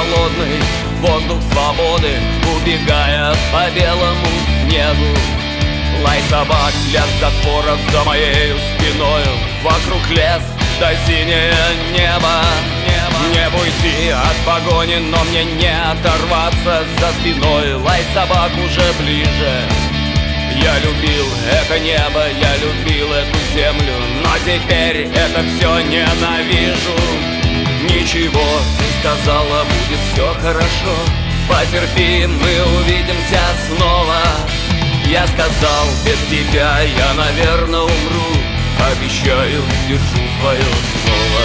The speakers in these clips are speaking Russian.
холодный воздух свободы, убегая по белому снегу. Лай собак, лязг затворов за моею спиною, вокруг лес да синее небо. Мне уйти от погони, но мне не оторваться за спиной. Лай собак уже ближе. Я любил это небо, я любил эту землю, но теперь это все ненавижу. Ничего, ты сказала, будет все хорошо. Потерпи, мы увидимся снова. Я сказал, без тебя я, наверное, умру. Обещаю, сдержу свое слово.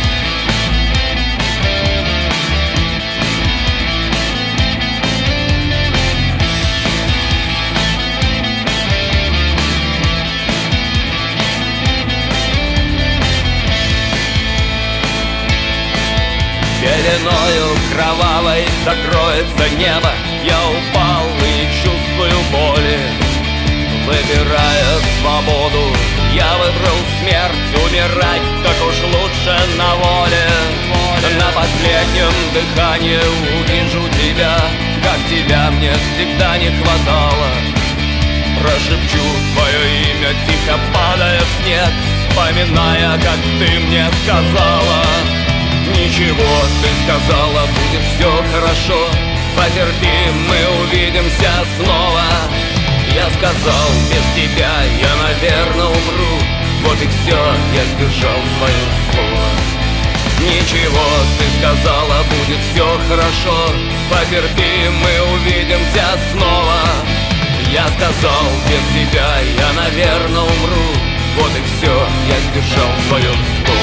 Пеленою кровавой закроется небо. Я упал и чувствую боли. Выбирая свободу, я выбрал смерть. Умирать так уж лучше на воле. На последнем дыхании увижу тебя, как тебя мне всегда не хватало. Прошепчу твое имя, тихо падая в снег, вспоминая, как ты мне сказала. Ничего, ты сказала, будет все хорошо. Потерпи, мы увидимся снова. Я сказал, без тебя я, наверное, умру. Вот и все, я сдержал свое слово. Ничего, ты сказала, будет все хорошо. Потерпи, мы увидимся снова. Я сказал, без тебя я, наверное, умру. Вот и все, я сдержал свое слово.